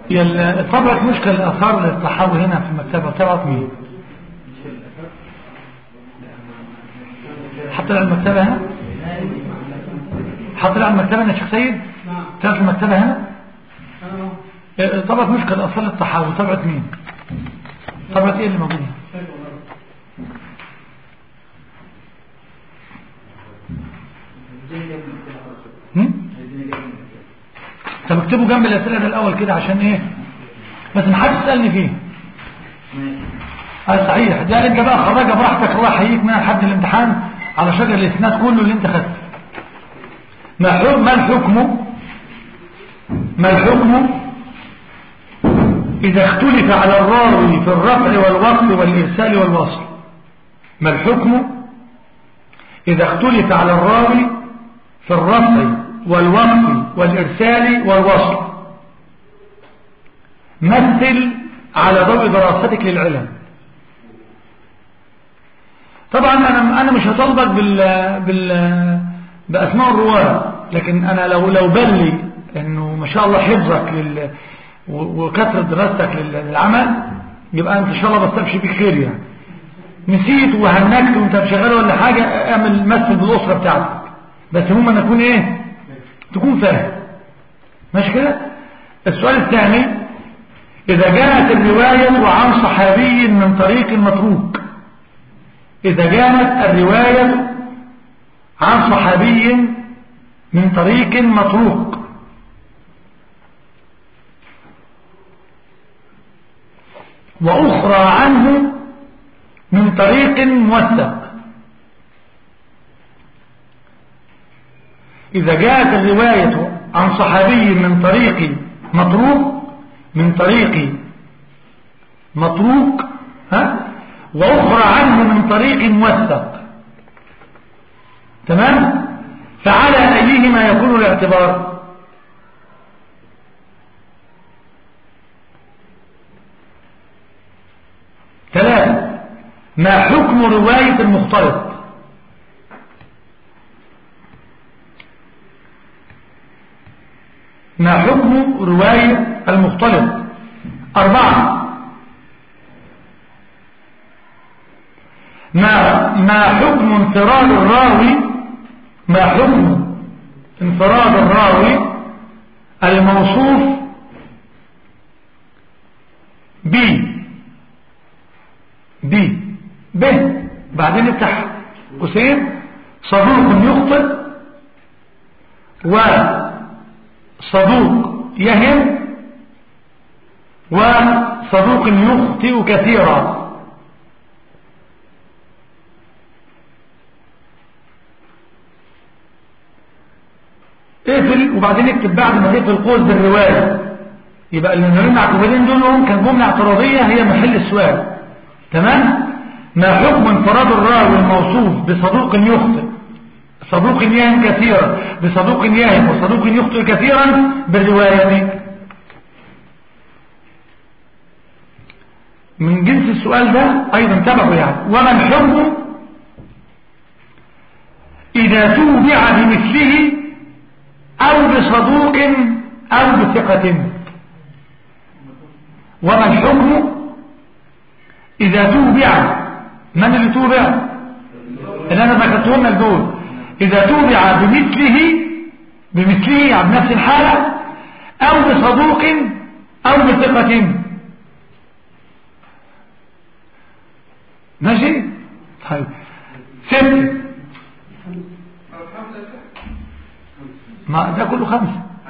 طبعت مشكلة الآثار للصحابة هنا في المكتبة طبعت مين؟ حتى على المكتبة هنا؟ حتى على المكتبة هنا يا شيخ سيد؟ طبعت المكتبة هنا؟ طبعت مشكلة الآثار للصحابة طبعت مين؟ طبعت ايه اللي موجود هنا؟ طب اكتبوا جنب الأسئلة ده الأول كده عشان ايه بس محدش يسألني فيه صحيح ده انت بقى خرجها براحتك الله يحييك من لحد الامتحان على شجر الاسناد كله اللي انت خدته ما الحكم إذا اختلف على الراوي في الرفع والوقف والإرسال والوصل ما الحكم إذا اختلف على الراوي في الرفع والوقف والإرسال والوصل مثل على ضوء دراستك للعلم طبعا أنا مش هطلبك بأسماء الرواة لكن أنا لو بلي أنه ما شاء الله حفظك وكثرة دراستك للعمل يبقى أنت إن شاء الله بستبشي بك خير يعني نسيت وهنكت وانت بشغال ولا حاجة اعمل مثل بالأسرة بتاعتك بس هم أن يكون ايه تكون فاهم ماشي كده السؤال الثاني إذا جاءت الرواية عن صحابي من طريق متروك إذا جاءت الرواية عن صحابي من طريق متروك وأخرى عنه من طريق موثق إذا جاءت الرواية عن صحابي من طريق متروك وأخرى عنه من طريق موثق تمام فعلى أيهما يكون الاعتبار 3 ما حكم رواية المختلط ما حكم رواية المختلط 4 ما حكم انفراد الراوي الموصوف به بعدين افتح قوسين صدوق يخطئ وصدوق يهم وصدوق يخطئ كثيرا اقفل وبعدين اكتب بعد ما تقفل القوس بالرواية يبقى اللي نرمي اعتبارين دولهم كان جملة اعتراضية هي محل السؤال تمام ما حكم انفراد الراوي الموصوف بصدوق يخطئ صدوق يهم كثيرا بصدوق يهم وصدوق يخطئ كثيرا بالرواية دي من جنس السؤال ده ايضا تبعه يعني وما الحكم اذا توبع بمثله او بصدوق او بثقة وما الحكم اذا توبع من اللي توبع اللي انا ذكرتهم لك دول اذا توبع بمثله يعني بنفس الحالة او بصدوق او بثقة ماشي طيب 6 ما ده كله 5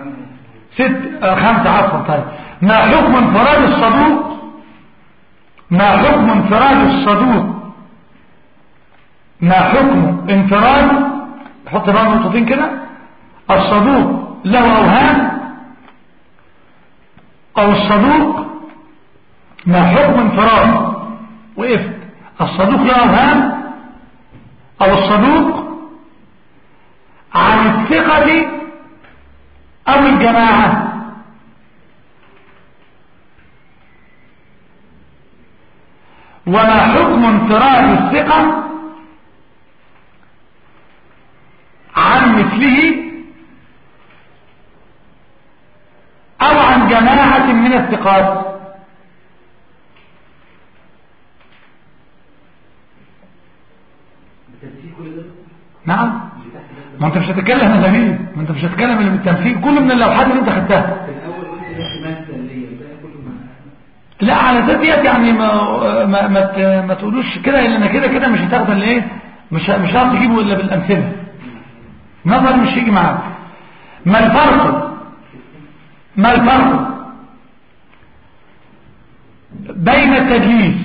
5 عفوا طيب ما حكم انفراد الصدوق ما حكم انفراد حط بقى نقطتين كده الصدوق له اوهام او الصدوق ما حكم انفراد وقفت الصدوق له اوهام او الصدوق عن الثقة او الجماعة وما حكم انفراد الثقة عن مثله او عن جماعة من الثقات؟ نعم، ما انت مش هتتكلم الا مين، ما انت مش هتتكلم الا بالتمثيل، كله من اللوحات اللي انت خدتها. لا على ذات يعني ما تقولوش كده، لان كده مش هتاخد الايه، مش هتعرف تجيبه الا بالامثله، نظر مش هيجي معاك. ما الفرق بين التدليس،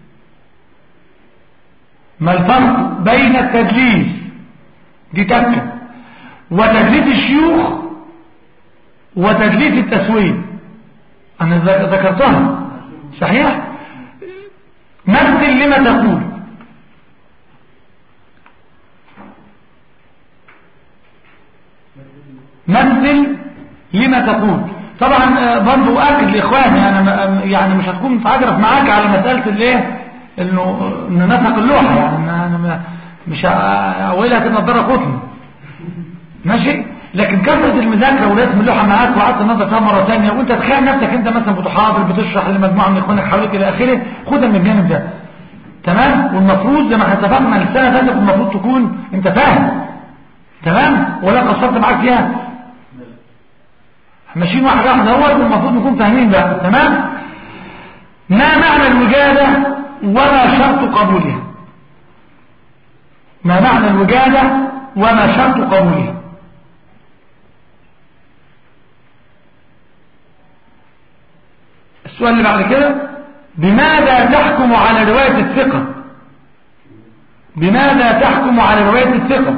ما الفرق بين التدليس دي تكة وتدليس الشيوخ وتدليس التسوية؟ انا ذكرتها صحيح. مثل لما تقول، مثل لما تقول. طبعا برضو اكد لاخواني انا يعني مش هتكون متعجرف معاك على مسألة الايه انه نسق اللوحة، يعني انا مش اولها كده نضاره قطن ماشي، لكن كثرة المذاكرة ورسم اللوحة معاك وقعدت النظر فيها مرة ثانيه، وانت تخيل نفسك انت مثلا بتحاضر بتشرح لمجموعة من اخوانك حواليك الى اخره، خدها من الجانب ده تمام. والمفروض زي ما احنا اتفقنا السنة فاتت المفروض تكون انت فاهم تمام، ولا قصرت معاك فيها، ماشيين واحدة هو المفروض نكون فاهمين بقى تمام. ما معنى الوجادة وما شرط قبولها؟ ما معنى الوجادة وما شرط قبولها؟ السؤال اللي بعد كده، بماذا تحكم على رواية الثقة؟ بماذا تحكم على رواية الثقة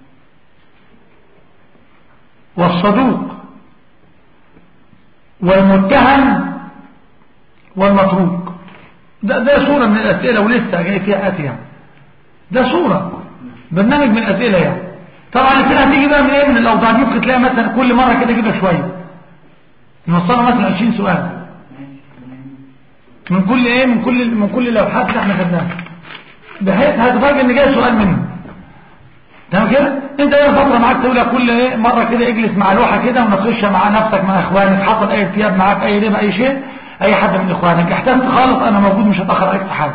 والصدوق والمتهم والمتروك؟ ده صورة من الأسئلة ولسه جاي فيها آتي يعني، ده صورة برنامج من الأسئلة يعني. طبعا الأسئلة هتيجي بقى من ايه، من الأوضاع، ممكن تلاقي مثلا كل مرة كده جيبها شوية، نوصلها مثلا 20 سؤال من كل ايه، من كل اللوحات اللي احنا خدناها، بحيث هتفاجئ ان جاي سؤال منه تمام كده. انت ايه فتره معاك تقولها كل ايه مره كده، اجلس مع لوحه كده وناقشها مع نفسك مع اخوانك، حصل اي ارتياب معاك اي ربا اي شيء، اي حد من اخوانك احتجت خالص انا موجود مش هتاخر عليك في حاجه.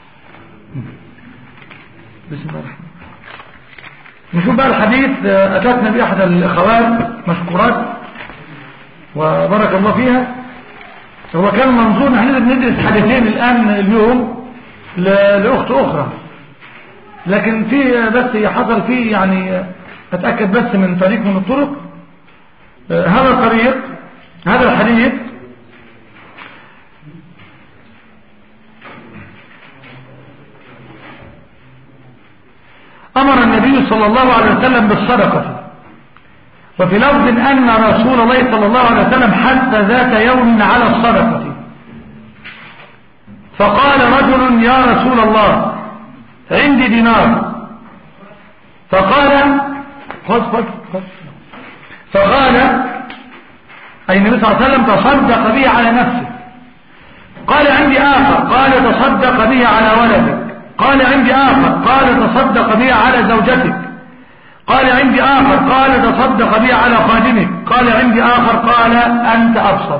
بسم الله الرحمن الرحيم. نشوف بقى الحديث. اتتنا به احد الاخوات مشكورات وبارك الله فيها، هو كان منظور نحن ندرس حديثين الان اليوم لاخت اخرى، لكن في بس حصل فيه يعني اتأكد بس من طريق من الطرق. هذا الطريق، هذا الحديث أمر النبي صلى الله عليه وسلم بالصدقة، وفي لفظ أن رسول الله صلى الله عليه وسلم حث ذات يوم على الصدقة، فقال رجل يا رسول الله عندي دينار، فقال فقال أي النبي صلى الله عليه وسلم تصدق به على نفسه. قال عندي آخر، قال تصدق به على ولدك. قال عندي آخر، قال تصدق به على زوجتك. قال عندي آخر، قال تصدق به على خادمك. قال عندي آخر، قال أنت أبصر.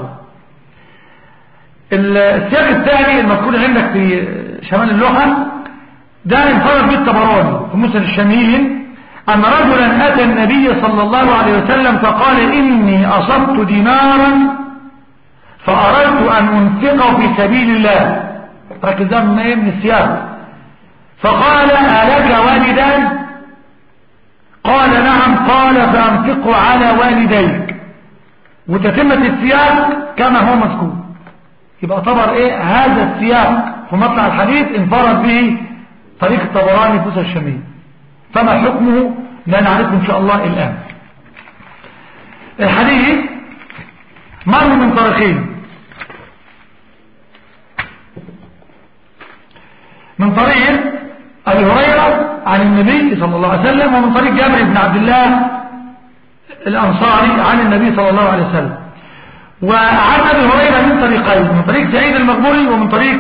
السياق الثاني المذكور عندك في شمال اللوحة ده انفرد به الطبراني في مسند الشاميين، أن رجلا أتى النبي صلى الله عليه وسلم فقال إني أصبت دينارا فأردت أن أنفقه في سبيل الله. ركز ده من السياق. فقال ألك والدان؟ قال نعم. قال فأنفقه على والديك. وتتمة السياق كما هو مذكور. يبقى اعتبر ايه هذا السياق في مطلع الحديث انفرد به طريق الطبراني في مسند الشاميين، فما حكمه لا نعرفه ان شاء الله الان. الحديث مر من طريقين، من طريق ابي هريره عن النبي صلى الله عليه وسلم، ومن طريق جابر بن عبد الله الانصاري عن النبي صلى الله عليه وسلم. وعن ابي هريره من طريقين، من طريق سعيد المقبوري ومن طريق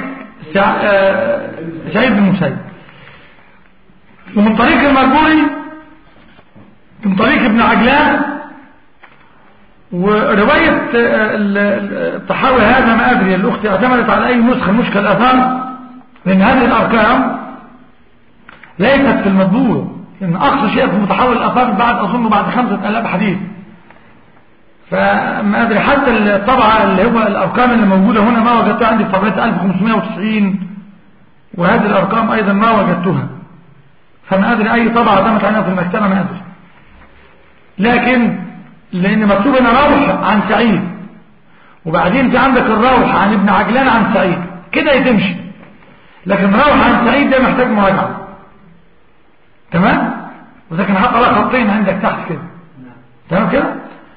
سعيد بن المسيب. ومن طريق المقبوري من طريق ابن عجلان، ورواية الطحاوي هذا ما أدري الأخت اعتمدت على أي نسخة مشكل الأثار، لأن هذه الأرقام ليست في المطبوع، إن أقصى شيء في متحول الأثار بعد أظن بعد 5000 حديث. فما أدري حتى الطبعة اللي هو الأرقام اللي موجودة هنا ما وجدتها عندي في طبعة 1590، وهذه الأرقام أيضا ما وجدتها. فما أدري أي طبعة دمت عليها في المكتبة ما أدري، لكن لأن مكتوب هنا روح عن سعيد، وبعدين في عندك الروح عن ابن عجلان عن سعيد، كده يتمشي. لكن روح عن سعيد ده محتاج مراجعة. تمام؟ ولكن حط لها خطين عندك تحت كده. تمام كده؟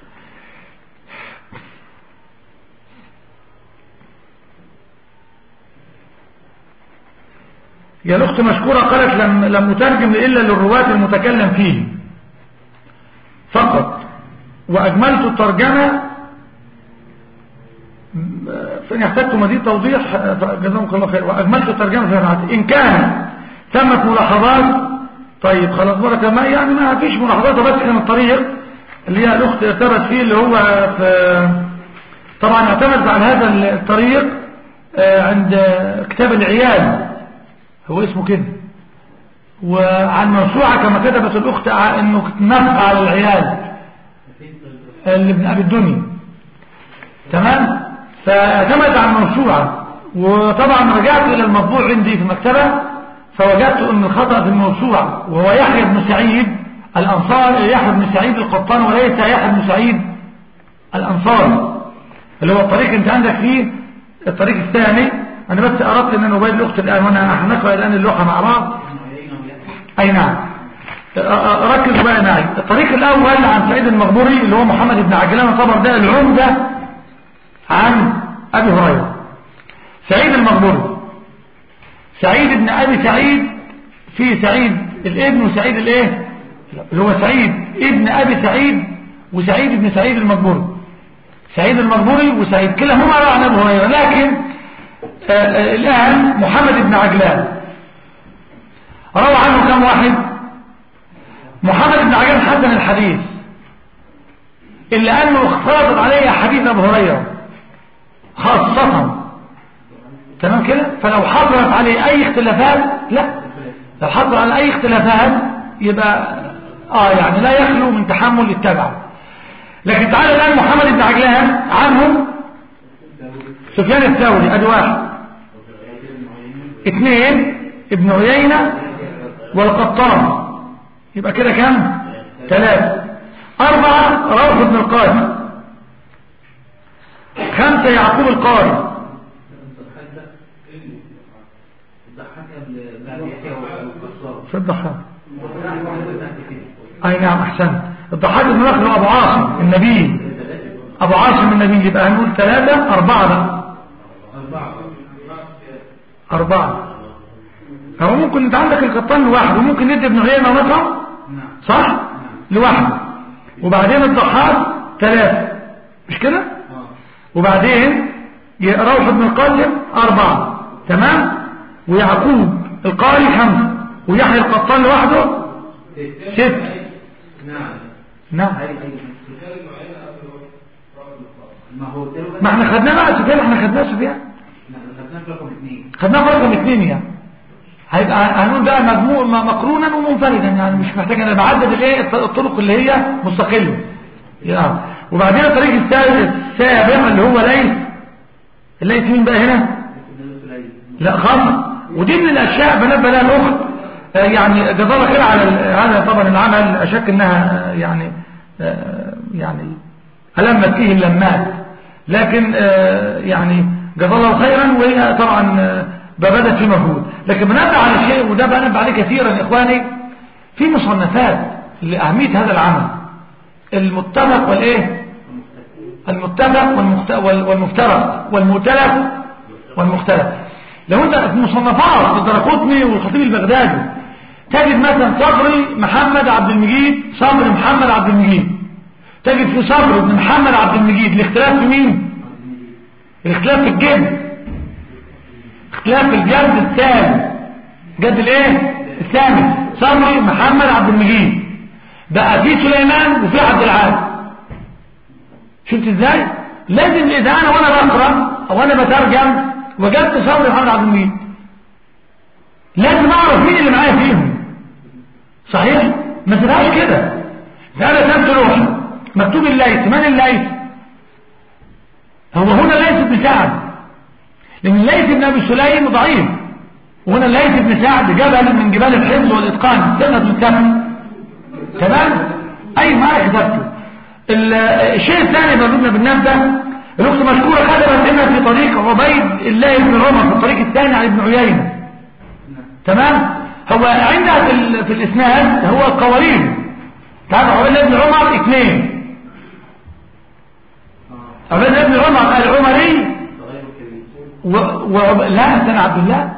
يا الأخت مشكورة قالت لم أترجم إلا للرواة المتكلم فيه فقط، وأجملت الترجمة فإن احتجت مزيد توضيح فجزاكم الله خير. وأجملت الترجمة في رعاتي إن كان ثمت ملاحظات. طيب خلاص بارك الله، يعني ما فيش ملاحظات، بس كان الطريق اللي هي الأخت ارتبت فيه اللي هو في طبعا اعتمد على هذا الطريق عند كتاب العيال، هو اسمه كده، وعن موسوعة كما كتبت الأخت انه نفع على العيال اللي ابن أبي الدنيا. تمام؟ فاعتمد على الموسوعة، وطبعا رجعت إلى المطبوع عندي في المكتبة فوجدت ان الخطأ في الموسوعة، وهو يحيى بن سعيد الأنصاري، يحيى بن سعيد القطان، وليس يحيى بن سعيد الأنصاري اللي هو الطريق انت عندك فيه الطريق الثاني. انا بس اردت ان انا ابين الاخت الان، وانا هنقرا الان اللوحه مع بعض. اي نعم، ركز بقى معي. الطريق الاول عن سعيد المغبوري اللي هو محمد بن عجلان، طبعا ده العمده عن ابي هريره. سعيد المغبوري سعيد بن ابي سعيد، في سعيد الابن وسعيد الايه اللي هو سعيد ابن ابي سعيد وسعيد بن سعيد المغبوري. سعيد المغبوري وسعيد كلاهما عن ابي هريره، لكن الآن محمد بن عجلان روى عنه كم واحد؟ محمد بن عجلان حسن الحديث، إلا أنه اختلط عليه حديث أبو هريرة خاصة. تمام كده؟ فلو حصلت عليه أي اختلافات، لا، لو حصل على أي اختلافات يبقى يعني لا يخلو من تحمل التبع. لكن تعالى الآن محمد بن عجلان عنه سفيان الثوري، ادي واحد. اثنين ابن عيينة والقطان، يبقى كده كم؟ 3. 4 روح بن القاسم. 5 يعقوب القاري. في الضحاك. اي نعم احسنت. الضحاك بن مخلد ابو عاصم النبي، ابو عاصم النبي، يبقى هنقول 3 4 بقى 4. هو ممكن انت عندك القطان لوحده، وممكن ندي ابن عيينة مثلا صح لوحده، وبعدين الضحاك 3 مش كده، وبعدين روح بن القاسم 4. تمام؟ ويعقوب القاري 5، ويحيى القطان لوحده 6. نعم ما احنا خدناه بقى سفيان، احنا خدناه سفيان، خدناه في رقم 2 يعني. هيبقى هنقول بقى مجموع مقرونا ومنفردا، يعني مش محتاج انا بعدد الايه الطرق اللي هي مستقله يعني. وبعدين الطريق السابع اللي هو ليس مين بقى هنا؟ لا خالص. ودي من الاشياء بنبه لها الاخت يعني جزاها الله خير على هذا طبعا العمل، اشك انها يعني ألمت فيه اللمات، لكن يعني جزاها الله خيرا، وهي طبعا بدت في مجهود. لكن بنبه على شيء، وده بنبه عليه كثيرا يا اخواني، في مصنفات لأهمية هذا العمل، المتفق والايه المتفق والمفترق والمؤتلف والمختلف. لو انت في مصنفات الدرقطني والخطيب البغدادي تجد مثلا صبري محمد عبد المجيد، صبري محمد عبد المجيد، تجد في صبري بن محمد عبد المجيد الاختلاف في مين؟ الاختلاف في الجد، اختلاف في الجد الثاني، جد الايه الثاني صبري محمد عبد المجيد. بقى في سليمان وفي عبد العال، شفت ازاي؟ لازم اذا انا وانا بقرا او انا بترجم وجدت صبري محمد عبد المجيد لازم اعرف مين اللي معايا فيهم. صحيح؟ ما تبقاش كده. انا كتبت لوحه مكتوب الليث، من الليث؟ هو هنا الليث بن سعد، لان الليث بن ابي سليم ضعيف، وهنا الليث بن سعد جبل من جبال الحفظ والاتقان، سنة الكفر. تمام؟ اي ما كتبته. الشيء الثاني موجودنا بالنبذه، الاخت مشكوره خدمت هنا في طريق عبيد الله بن عمر في الطريق الثاني عن ابن عيينه. تمام؟ هو عندها في الاسناد هو القوارير. تعرف عبيد الله بن عمر اثنين، عبيد الله بن عمر العمري لا سنة عبد الله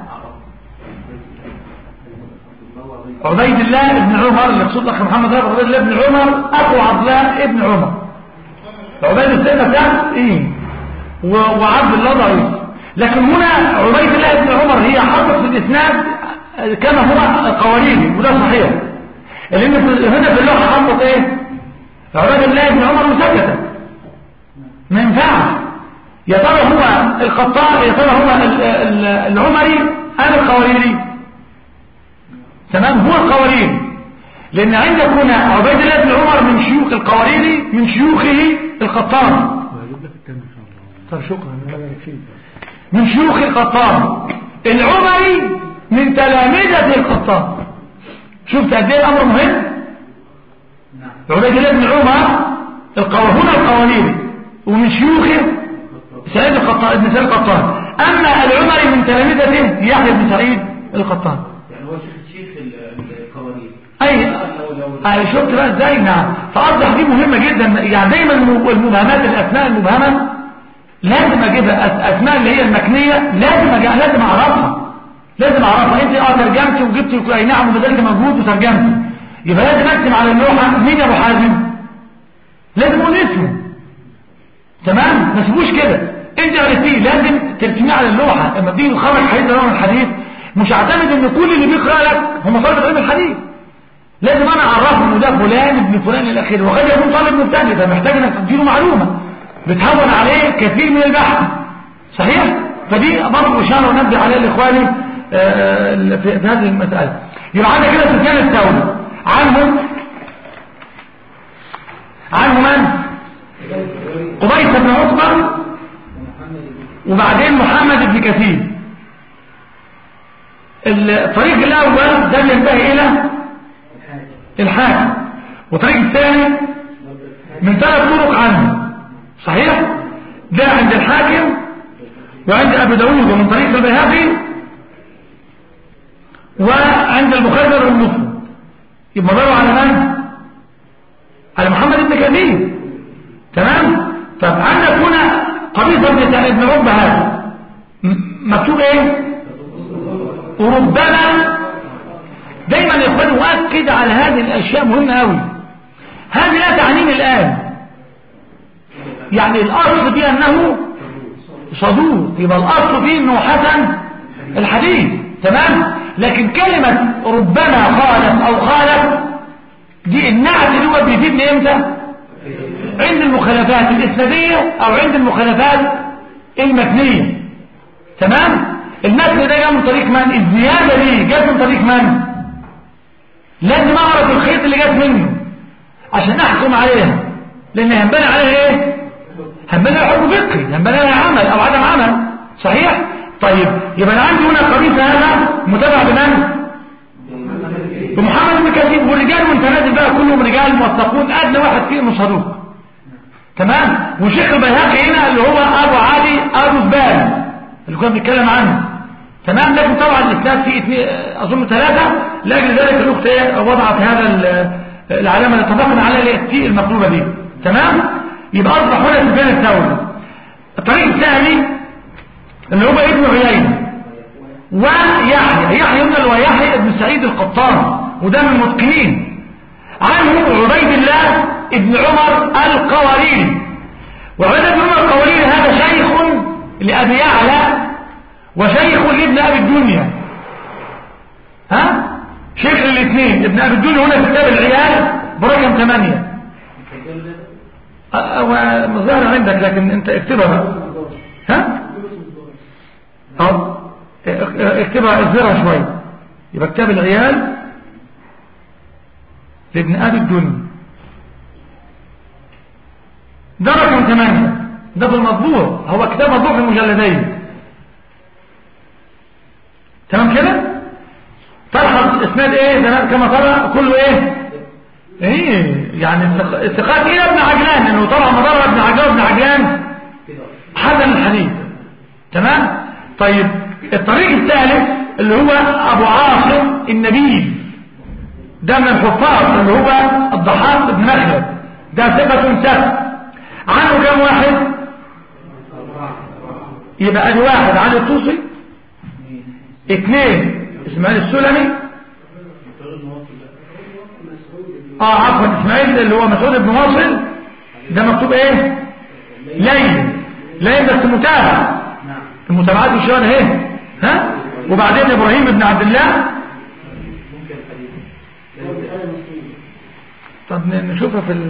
عبيد الله بن عمر اللي يقصد لك محمد رافع عبيد الله بن عمر اخو عبد الله بن عمر. عبيد الله كان ايه وعبد الله ضعيف، لكن هنا عبيد الله بن عمر هي حطت في الاسناد كما هو القوارير، وده صحيح، لان هنا في اللوحه حطت ايه عبيد الله بن عمر مسكتا، ما ينفعش. يا ترى هو الخطاب، يا ترى هو العمري ام القواريري؟ تمام، هو القواريري، لان عندك هنا عبيد الله بن عمر من شيوخ القواريري من شيوخه الخطاب. طب شكرا من شيوخ الخطاب. العمري من تلامذة الخطاب. شفت قد ايه الامر مهم؟ عبيد الله بن عمر هنا القواريري ومن شيوخه سعيد الخطاب ابن سعيد القطان. اما العمري من تلامذته يحيى بن سعيد القطان. يعني هو شيخ القوارير. اي شفت بقى ازاي؟ نعم. فاصبح دي مهمه جدا، يعني دايما المبهمات الاسماء المبهمه لازم اجيبها، اسماء اللي هي المكنيه لازم اعرفها، انت ترجمتي وجبت اي نعم وبذلك موجود وترجمتي، يبقى لازم اكتب على اللوحه مين ابو حازم، لازم اقول اسمه. تمام، ما تسيبوش كده، انت عرفتيه لازم ترسميه على اللوحه. لما بتيجي تخرج حديث من الحديث مش هعتمد ان كل اللي بيقرا لك هم طلبه علم الحديث، لازم انا اعرفه ان ده فلان ابن فلان الى اخره. وقد يكون طالب مبتدئ فمحتاج انك تديله معلومه بتهون عليه كثير من البحث. صحيح؟ فدي برضه اشاره ونبه عليها لاخواني في هذه المساله. يبقى عندنا كده سفيان الثوري، عنه من؟ قبيس بن عتبة، وبعدين محمد بن كثير. الطريق الاول ده اللي ينتهي الى الحاكم، والطريق الثاني من 3 طرق عنه. صحيح؟ ده عند الحاكم وعند ابي داود ومن طريق البيهقي وعند البخاري والمسلم. يبقى ضروا على من؟ على محمد بن كثير. تمام؟ طب عندك هنا قبيصة ابن عقبة، هذا مكتوب ايه؟ وربما دايما يا اخواني مؤكد على هذه الاشياء مهمه قوي. هذه لا تعنيني الان، يعني الاصل فيه انه صدوق، يبقى الاصل فيه انه حسن الحديث. تمام؟ لكن كلمه ربما خالف او خالف دي النعت اللي هو بيفيدني امتى؟ عند المخالفات الاسناديه او عند المخالفات المتنيه. تمام؟ المتن ده جاء من طريق من؟ الزياده دي جت من طريق من؟ لازم اعرف الخيط اللي جت منه عشان احكم عليها، لان هنبني عليها ايه؟ هنبني عليها حكم فقهي، هنبني عليها عمل او عدم عمل. صحيح؟ طيب يبقى انا عندي هنا قبيصة هذا متابع بمن؟ بمحمد بن كثير، والرجال وانت نازل بقى كلهم رجال موثقون، ادنى واحد فيهم صدوق. تمام؟ وشيخ البيهقي هنا اللي هو ابو علي ابو زبال اللي كنا بنتكلم عنه. تمام؟ لكن طبعا الاسناد فيه اظن 3، لاجل ذلك الاخت وضعت هذا العلامه اللي اتفقنا عليها اللي هي المطلوبه دي. تمام؟ يبقى اصبح هنا سفيان الثوري. الطريق الثاني اللي هو ابن عيينه يحيى اللي هو يحيى بن سعيد القطان، وده من المتقنين. عنه عبيد الله ابن عمر القواريري. وعبيد الله بن عمر القواريري هذا شيخ لأبي يعلى وشيخ لابن أبي الدنيا. شيخ الاثنين. ابن أبي الدنيا هنا في كتاب العيال برقم 8. ظاهر عندك لكن انت اكتبها بقى. ها اكتبها ازرها شوية. يبقى كتاب العيال لابن ابي الدنيا ده رقم 8. ده في المطبوع، هو كتاب مطبوع في المجلدين. تمام كده. تلحظ اسناد ايه ده كما ترى كله ايه يعني الثقات الى ابن عجلان، انه طبعا مضر ابن عجلان وابن عجلان حسن الحديث. تمام. طيب الطريق الثالث اللي هو ابو عاصم النبيل، ده من الحفاظ اللي هو الضحاك بن مخلد، ده ثقة ثبت. عنه كم واحد؟ يبقى ادي واحد علي الطوسي، 2 اسماعيل السلمي، عفوا اسماعيل اللي هو مسعود بن واصل، ده مكتوب ايه؟ لين بس متابع، المتابعات مش وانا اهي. ها وبعدين ابراهيم بن عبد الله. طب نشوفها في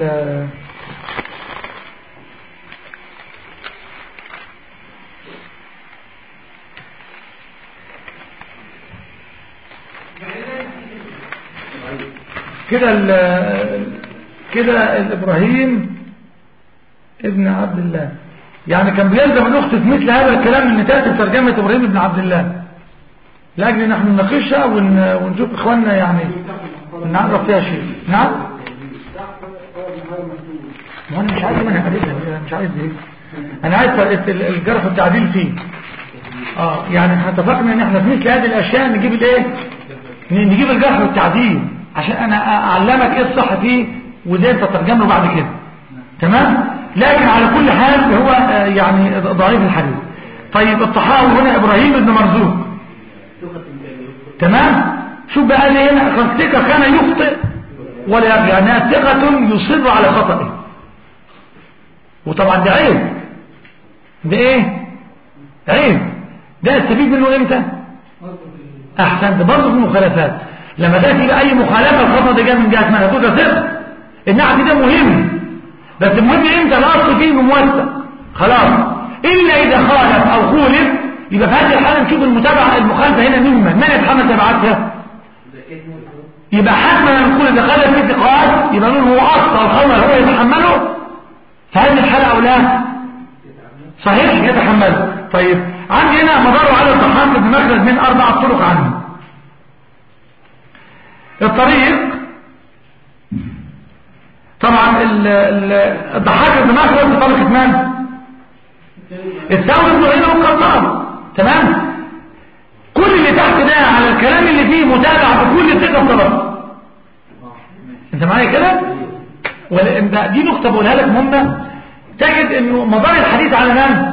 كده الابراهيم ابن عبد الله، يعني كان بيلزم الاخت في مثل هذا الكلام ان تاتي ترجمه ابراهيم ابن عبد الله لاجل نحن نناقشها ونشوف اخواننا يعني نعرف فيها شيء. نعم. ما انا مش عايز منها حديثها، مش عايز ايه، انا عايز الجرح والتعديل فيه. يعني احنا اتفقنا ان احنا في مثل هذه الاشياء نجيب نجيب الجرح والتعديل عشان انا اعلمك ايه الصح فيه وازاي انت تترجم له بعد كده. تمام. لكن على كل حال هو يعني ضعيف الحديث. طيب الطحاوي هنا ابراهيم بن مرزوق. تمام. شوف بقى لي هنا الثقة كان يخطئ ولا يرجع، انها ثقة يصر على خطئه، وطبعا ده عيب. ده ايه؟ عيب. ده استفيد منه امتى؟ احسن. ده برضه في المخالفات، لما تأتي بأي مخالفة الخطأ ده جاء من جهة ما تقول ده ثقة. النعت ده مهم، بس المهم امتى الاصل فيه موثق خلاص. الا اذا خالف او خولف يبقى في هذه الحاله نشوف المتابعه المخالفه هنا من يتحمل تبعاتها. يبقى حتما نقول اذا خالف في ثقات يبقى نقول هو اخطا الخطا هو يتحمله في هذه الحاله او لا؟ صحيح يتحمله. طيب عندي هنا مدار على الضحاك بن مخلد من 4 طرق عنه. الطريق طبعا الضحاك بن مخلد بطريقه من؟ الثوري بن عيينة والقطان. تمام. كل اللي تحت ده على الكلام اللي فيه متابعة بكل ثقة بطرف. انت معايا كده؟ ولا انت دي نقطة بقولها لك مهمة، تجد انه مدار الحديث على من؟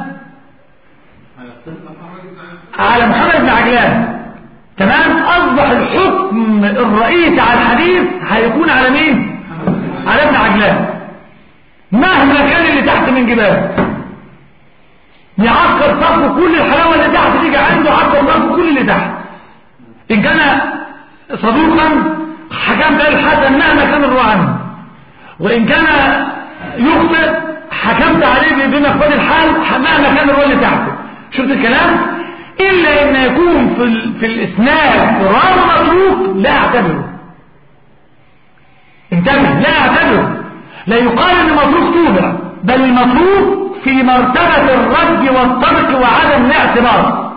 على محمد بن عجلان. تمام. اصبح الحكم الرئيسي على الحديث هيكون على مين؟ على ابن عجلان، مهما كان اللي تحت من جبال يعكر صفه كل الحلاوة اللي تحت تيجي عنده، عكر صفه كل اللي تحت. إن كان صدوقا حكمت الحسن مهما كان الرواية عنه، وإن كان يخطئ حكمت عليه بمقبل الحال مهما كان الرواية اللي تحته. شفت الكلام؟ إلا إن يكون في الإسناد راوي متروك لا أعتبره. انتبه، لا أعتبره. لا يقال إن متروك توبع، بل المتروك في مرتبة الرد والترك وعدم الاعتبار.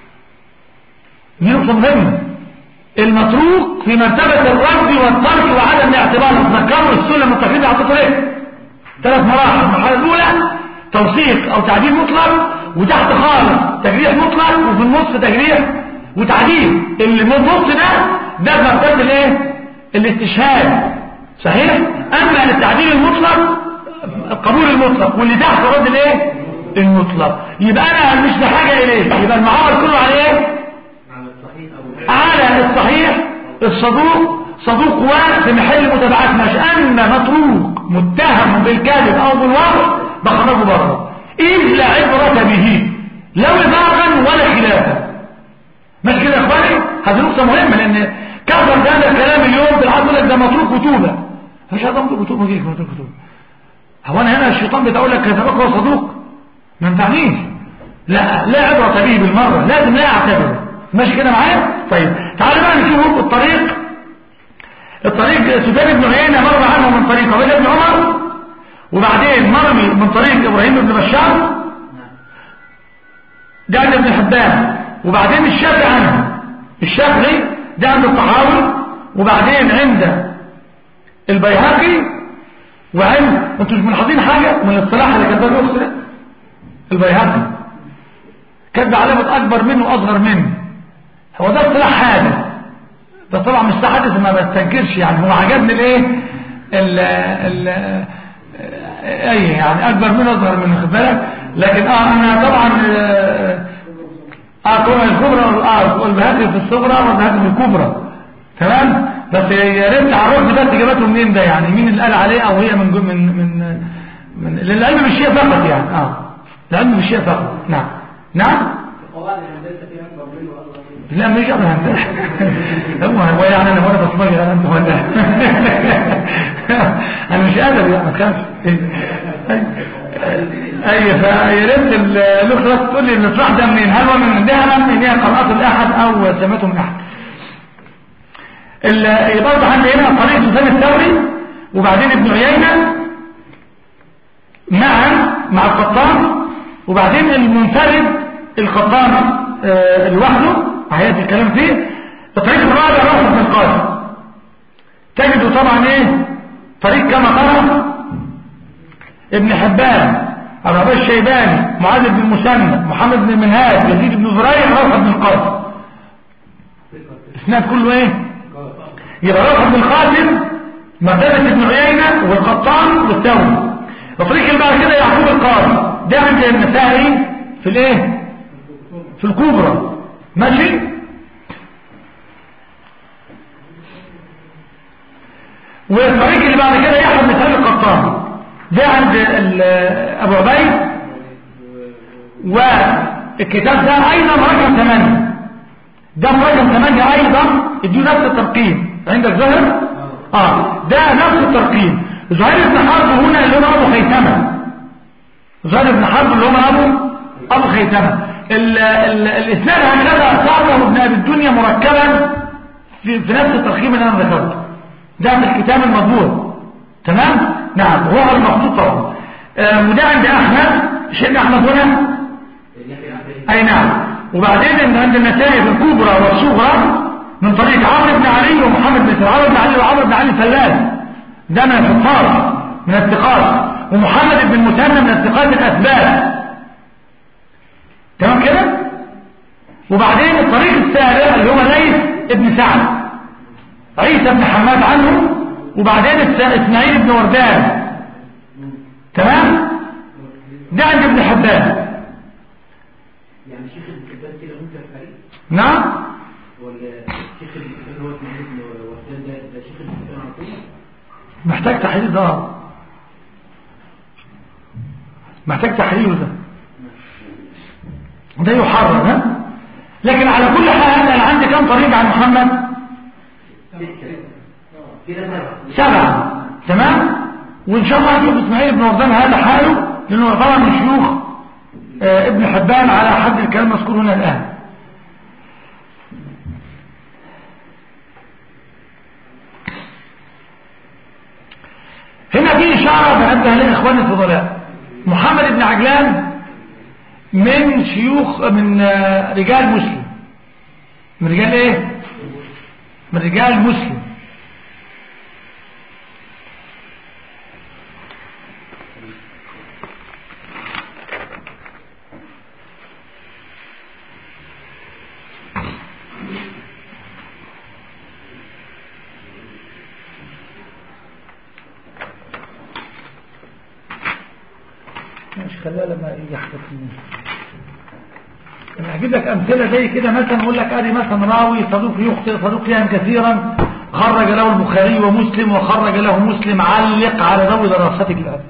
دي نقطة مهمة. المتروك في مرتبة الرد والترك وعدم الاعتبار. تذكروا السلم التقليدي عطيته ايه؟ 3 مراحل. المرحلة الأولى توثيق أو تعديل مطلق، وتحت خالص تجريح مطلق، وفي النص تجريح وتعديل. اللي من النص ده مرتبة الايه؟ الاستشهاد. صحيح؟ أما التعديل المطلق القبول المطلق، واللي تحت رد الايه؟ المطلق. يبقى انا مش بحاجه اليه، يبقى المعامل كله على ايه؟ على الصحيح الصدوق وفي محل متابعات. مش اما متروك متهم بالكذب او بالوضع بخرجه بره، اذ لا عبره به لا وفاقا ولا خلافا. مش كده يا اخواني؟ هذه نقطه مهمه، لان كثر هذا الكلام اليوم بالعكس يقول لك ده متروك وتوبه. مش هذا متروك وتوبه، متروك وتوبه. هو انا هنا الشيطان بتقول لك كذبك هو صدوق؟ ما ينفعنيش. لا عبرة به بالمرة، لازم لا اعتبره. ماشي كده معايا؟ طيب تعالوا بقى نشوف الطريق سفيان بن عيينة مر عنه من طريق عبيد بن عمر، وبعدين مرمي من طريق ابراهيم بن بشار ده عند ابن حبان، وبعدين الشافعي عنه، الشافعي ده عند الطحاوي، وبعدين عند البيهقي، وعند انتوا مش ملاحظين حاجه من الاصطلاح اللي كان ده يخسر البيهقي كاتب علامه اكبر منه واصغر منه. هو ده اصطلاح حادث، ده طبعا مش حادث ما بستنكرش يعني، هو عجبني الايه اي يعني اكبر منه اصغر منه خد بالك. لكن انا طبعا الكبرى والبهاتي في الصغرى والبهاتي في الكبرى تمام. بس يا ريت تعرفني بس اجابته منين ده، يعني مين اللي قال عليه، او هي من العلم بالشيء فقط يعني. العلم بالشيء فقط. نعم لا مش هو يعني انا وانا بصمجي انا انت ولا انا مش قادر يعني ما تخافش. اي فيا ريت الاخت بس تقول لي الاصلاح ده منين، هل هو من دهنا من هي قراءات الاحد او سمته من احد. برضه عندي هنا طريق سفيان الثوري وبعدين ابن عيينة مع القطان، وبعدين المنفرد القطان لوحده هيأتي الكلام فيه. الطريق الرابع رافع بن القاسم، تجدوا طبعا طريق كما قال ابن حبان، الربيع الشيباني، معاذ بن المثنى، محمد بن المنهاج، يزيد بن زريع، رافع بن القاسم. اسناد كله يبقى رافع بن القاسم مرتبة ابن عيينة والقطان والثوري. الطريق اللي بعد كده يعقوب القاضي، ده عند النسائي في الكبرى. ماشي. والطريق اللي بعد كده يحيى بن سعيد القطان، ده عند ابو عبيد، والكتاب ده ايضا رقم 8، ده رقم 8 ايضا اديه نفس الترقيم عندك ظاهر ده نفس الترقيم. زهير بن حرب هنا اللي هو ابو خيثمه، زهير بن حرب اللي هو ابو خيثمه. الاسناد هكذا صار ابن ابي الدنيا مركبا في نفس الترقيم اللي انا ذكرته ده من الكتاب المضبوط تمام. نعم هو المقصود طبعا. وده عند احمد، شيخنا احمد هنا اي نعم. وبعدين عند النسائي في الكبرى والصغرى من طريق عمرو بن علي ومحمد بن عمرو بن علي وعمرو بن علي الفلاس، ده من الحفاظ من الثقات، ومحمد بن المثنى من الثقات الاثبات تمام كده. وبعدين الطريق السابع اللي هو ليث ابن سعد، عيسى بن حماد عنه، وبعدين اسماعيل بن وردان تمام. ده عند ابن حبان. يعني شيخ ابن حبان كده منكر. نعم ولا شيخ ابن حبان هو اسماعيل بن وردان ده شيخ ابن حبان على طول محتاج تحليل، ده محتاج تحليل، ده يحرر لكن على كل حال انا عندي كم طريق عن محمد؟ 7 تمام. وان شاء الله هنشوف اسماعيل بن وردان هذا حاله، لانه طبعا من شيوخ ابن حبان على حد الكلام مذكور هنا الان. هنا في اشاره بنبه لها اخواني الفضلاء، محمد بن عجلان من شيوخ من رجال مسلم، من رجال من رجال مسلم. مش خليها لما يحدث منه. انا هجيب لك امثله زي كده، مثلا اقول لك ادي مثلا راوي صدوق يخطئ صدوق يهم كثيرا، خرج له البخاري ومسلم، وخرج له مسلم، علق على ضوء دراستك الان.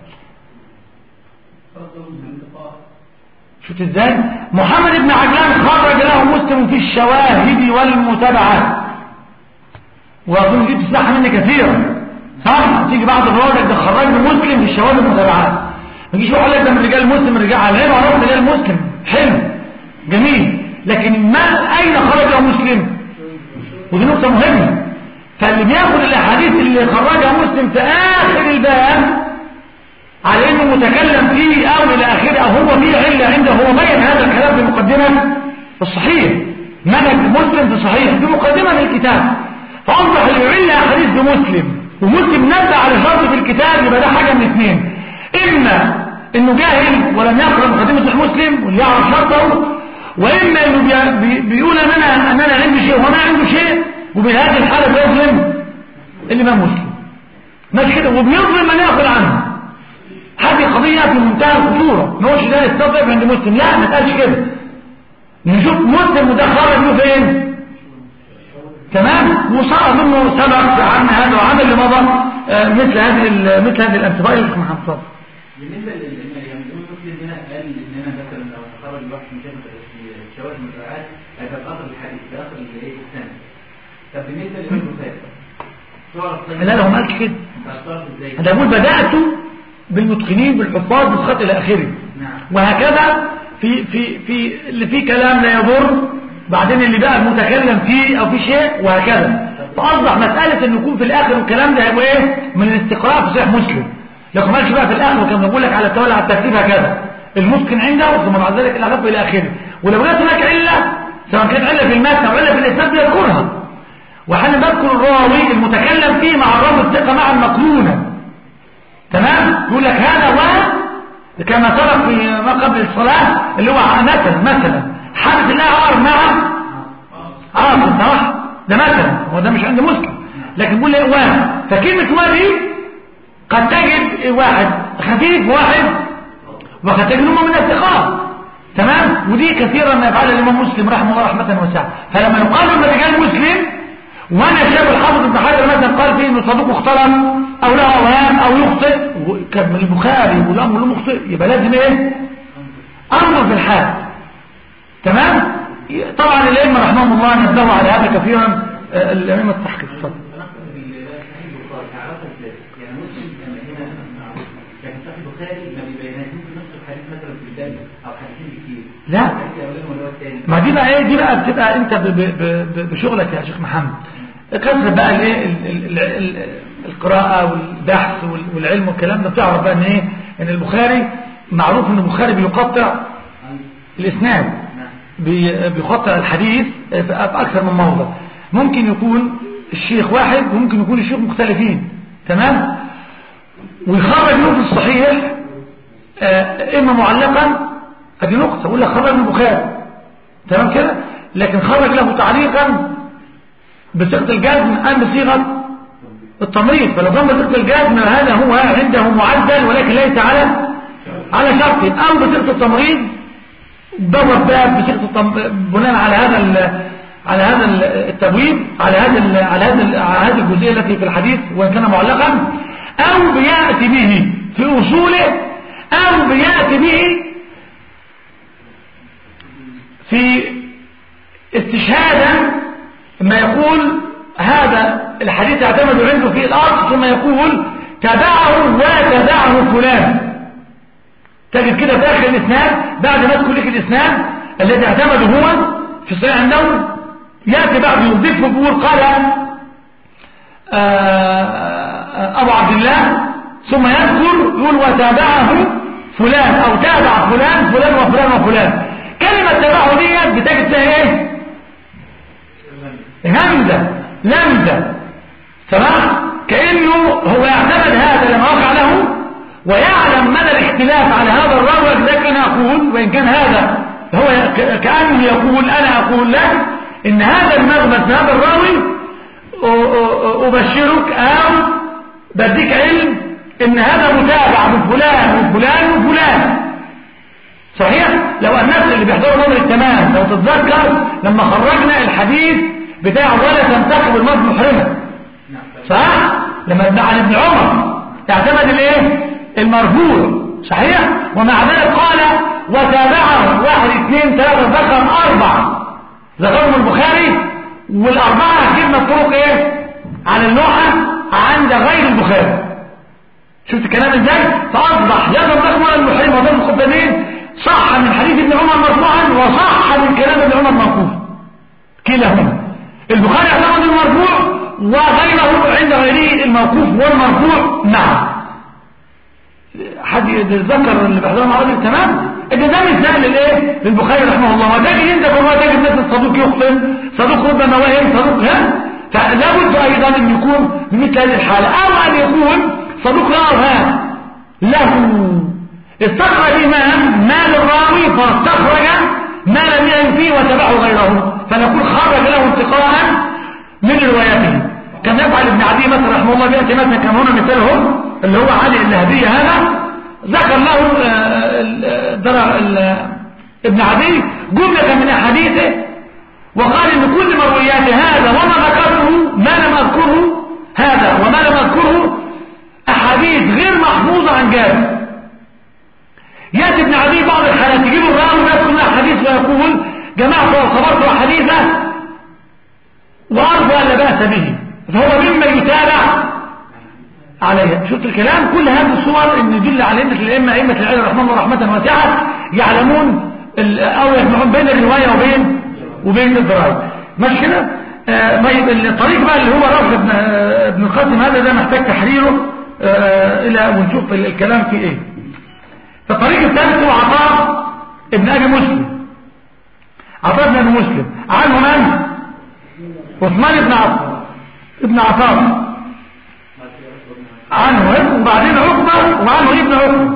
شفت ازاي؟ محمد بن عجلان خرج له مسلم في الشواهد والمتابعات، واظن دي بتسمعها مني كثيرا، صح؟ تيجي بعض الروايات ده خرجنا مسلم في الشواذ المتابعات، ما يجيش يقول لك ده من رجال مسلم، من رجال على وعرف رجال مسلم حلو جميل، لكن ما اين خرج مسلم؟ ودي نقطة مهمة. فاللي بياخد الاحاديث اللي خرجها مسلم في اخر الباب على انه متكلم فيه او الى اخره او هو فيه علة عنده، هو بين هذا الكلام في مقدمة الصحيح، منهج مسلم في صحيح في مقدمة الكتاب، فاصبح اللي يعل احاديث بمسلم ومسلم نبه على شرط في الكتاب، يبقى ده حاجة من اثنين، اما انه جاهل ولم يقرأ مقدمة المسلم واللي يعرف شرطه، واما انه بيقول ان انا عندي شيء وما عنده شيء، وبهذه الحالة بيظلم الامام مسلم ماشي كده، وبيظلم من ياخذ عنه. هذه قضية في منتهى الخطورة، ما هوش ده يستطيع عند مسلم، لا ما تقالش كده، نشوف مسلم وده خارج له فين تمام، وصار منه سبق عن هذا وعمل اللي مضى مثل هذه الانتفاع اللي كما حصل. بالنسبه يعني مسلم هنا قال ان انا مثلا لو تخرج الواحد من الشواذ المتابعات هيبقى اخر الحديث ده اخر السنه. طب بالنسبه للامام البخاري لا هو ما قالش كده، انا بقول بدات بالمتقنين بالحفاظ بالخط الى اخره، وهكذا في اللي فيه كلام لا يضر، بعدين اللي بقى المتكلم فيه او في شيء وهكذا، فاصبح مساله انه يكون في الاخر الكلام ده هيبقى ايه من الاستقراء في صحيح مسلم، لكن مالش بقى في الاخر وكان بقول لك على التوالي على الترتيب هكذا، المتقن عنده ثم بعد ذلك الاغلب الى اخره، ولو جت هناك عله سواء كانت عله في المتن او عله في الاسناد يذكرها، وحين بذكر الراوي المتكلم فيه مع الراوي الثقه مع المقرونه تمام، يقول لك هذا كما سبق في ما قبل الصلاه اللي هو مثلا حدث الاعور مع عاصم صح، ده مثلا هو ده مش عند مسلم، لكن بيقول لي فكلمه وادي قد تجد واحد خفيف واحد وقد تجد هم من الثقات تمام، ودي كثيرا ما يفعل الامام مسلم رحمه الله رحمه واسعه. فلما نقال ان رجال مسلم وانا شايف الحافظ ابن حجر مثلا قال فيه انه صدوق اختلط او له اوهام او يخطئ، كان من البخاري والامر له مخطئ، يبقى لازم ايه انظر في الحال تمام. طبعا الائمه رحمهم الله نبهوا على هذا كثيرا، الائمه التحقيق اتفضل. لا ما دي بقى ايه، دي بقى بتبقى انت بشغلك يا شيخ محمد، كثر بقى الايه القراءه والبحث والعلم والكلام ده، بتعرف بقى ان ايه ان البخاري معروف ان البخاري بيقطع الاسناد، بيقطع الحديث في اكثر من موضع، ممكن يكون الشيخ واحد وممكن يكون الشيخ مختلفين تمام، ويخرج له في الصحيح اما معلقا، ادي نقطه اقول لك خرج البخاري تمام كده، لكن خرج له تعليقا بصيغه الجزم ام بصيغه التمريض، فلو كان بصيغه الجزم هذا هو عنده معدل ولكن ليس على شرط، او بصيغه التمريض بواب باب بصيغه بناء على هذا التبويب على هذه الجزئيه التي في الحديث وان كان معلقا، او بياتي به في اصوله، او بياتي به في استشهادا ما يقول هذا الحديث يعتمد عنده في الأرض، ثم يقول تبعه وتبعه فلان، تجد كده في آخر الإسناد بعد ما تقول لك الإسناد الذي اعتمده هو في الصحيح عنده، يأتي بعد يضيفه يقول قال أبو عبد الله، ثم يذكر يقول وتابعه فلان أو تابع فلان فلان وفلان وفلان. كلمة تبعه دي بتجد فيها ايه همزة لمزة تمام، كأنه هو يعتمد هذا لما وقع له ويعلم مدى الاختلاف على هذا الراوي، لكن أقول وإن كان هذا هو كأنه يقول أنا أقول لك إن هذا المغمس من هذا الراوي أبشرك أو بديك علم إن هذا متابع من فلان وفلان وفلان صحيح. لو الناس اللي بيحضروا نظر التمام لو تتذكر لما خرجنا الحديث بتاع ولا تنتقب المرء محرمة صح، لما عن ابن عمر تعتمد الايه المرفوع صحيح، ومع ذلك قال وتابعه 1 2 3 ذكر 4 ذكرهم البخاري، والأربعة جبنا الطرق ايه على اللوحة عند غير البخاري. شفت الكلام ازاي؟ فاصبح لازم تقبل المحرم وضم الخفين صح من حديث ابن عمر مرفوعا وصح من كلام ابن عمر موقوف كلاهما. البخاري اعتمد المرفوع وغيره عند غيره الموقوف والمرفوع معا. حد يتذكر اللي بحضره مع راجل تمام؟ ده مثال للايه؟ للبخاري رحمه الله. وتجد انت في الروايه تجد مثل صدوق يخطئ، صدوق ربما وهم، صدوق ها، فلا بد ايضا ان يكون بمثل هذه الحاله، او ان يكون صدوق لا اوهام له. استخرج الامام ما للراوي فاستخرج ما لم يهم فيه وتبعه غيره، فنقول خرج له انتقاء من رواياته. كان يفعل ابن عدي مثلا رحمه الله بيأتي مثلا كان هنا مثالهم اللي هو علي اللهبي هذا، ذكر له ابن عدي جملة من حديثه وقال ان كل مرويات هذا وما ذكرته ما لم اذكره هذا وما لم اذكره احاديث غير محفوظة عن جابر. يأتي ابن عدي بعض الحالات يجيب الراوي ويذكر له حديث ويقول جمعت وصبرت حديثا وارجو ان لا بأس به، فهو مما يتابع عليها. شفت الكلام؟ كل هذه الصور ان يدل على ان الائمه ائمه العلم رحمه الله رحمه واسعه يعلمون او يجمعون بين الروايه وبين الضرائب. مش كده؟ طيب الطريق بقى اللي هو رفض ابن القاسم هذا ده محتاج تحريره الى ونشوف الكلام فيه ايه. الطريق الثالث هو عطاء ابن ابي مسلم. عطاء ابن ابي مسلم عنه من؟ عثمان ابن عفان عنه، وبعدين عقبة وعنه ابن عقبة